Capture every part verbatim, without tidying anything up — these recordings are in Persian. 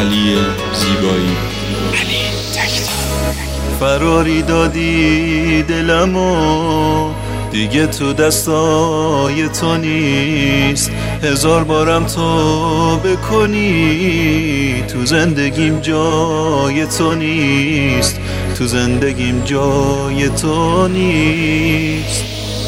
علی زیبایی. علی تک‌تار. فراری دادی دلمو، دیگه تو دستای تو نیست. هزار بارم تو بکنی، تو زندگیم جای تو نیست. تو زندگیم جای تو نیست.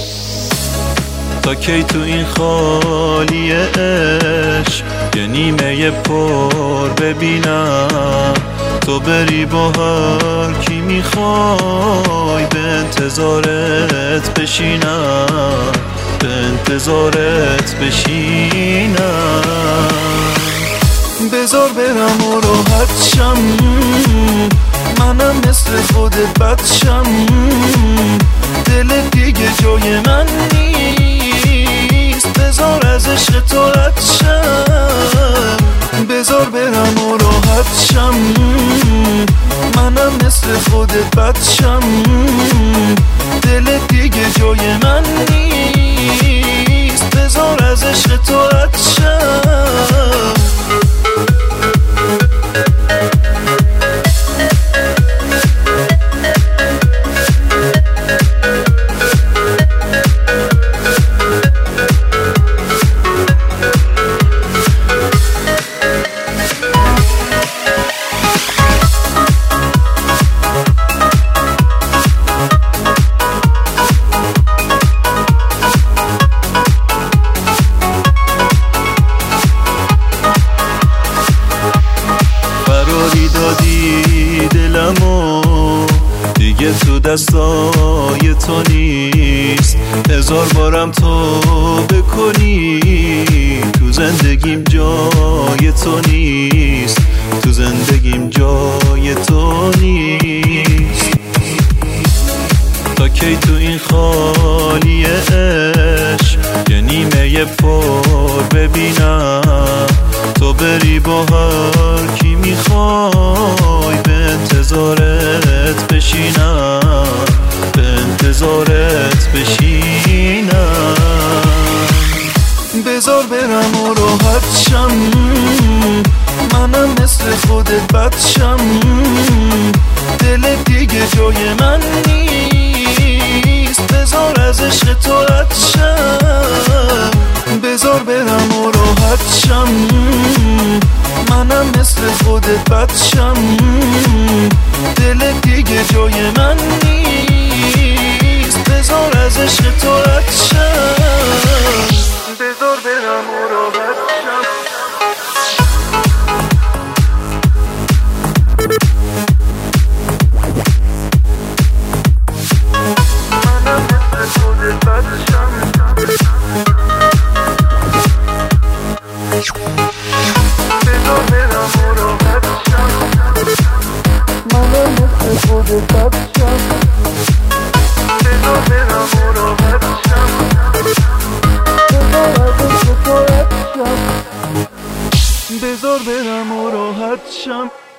تا کی تو این خالی عشق یه نیمه پر ببینم؟ تو بری با هر کی میخوای، به انتظارت بشینم، به انتظارت بشینم. بذار برم و راحت شم، منم مثل خودت بچم. دلت دیگه جای من نیست، بذار از عشق تو رد شم. بذار برم و راحت شم، منم مثل خودت بچم. دلت دیگه جای من نیست، بذار از عشق تو رد شم. دادی دلمو، دیگه تو دستای تو نیست. هزار بارم تو بکنی، تو زندگیم جای تو نیست. تو زندگیم جای تو نیست. تا کی تو این خالی عشق یه نیمه پر ببینم؟ تو بری با هر کی میخوای، به انتظارت بشینم، به انتظارت بشینم. بذار برم و راحت شم، منم مثل خودت بچم. دلت دیگه جای من نیست، بذار از عشق تو رد شم. بذار برم و راحت شم، منم مثل خودت بچم. دلت دیگه جای من نیست، بذار از عشق تو رد شم. بذار برم و راحت شم. منم مثل خودت بچم. بذار برم و راحت شم، منم مثل خودت بچم. بذار برم و راحت شم، بذار از عشق تو رد شم. بذار برم و راحت شم.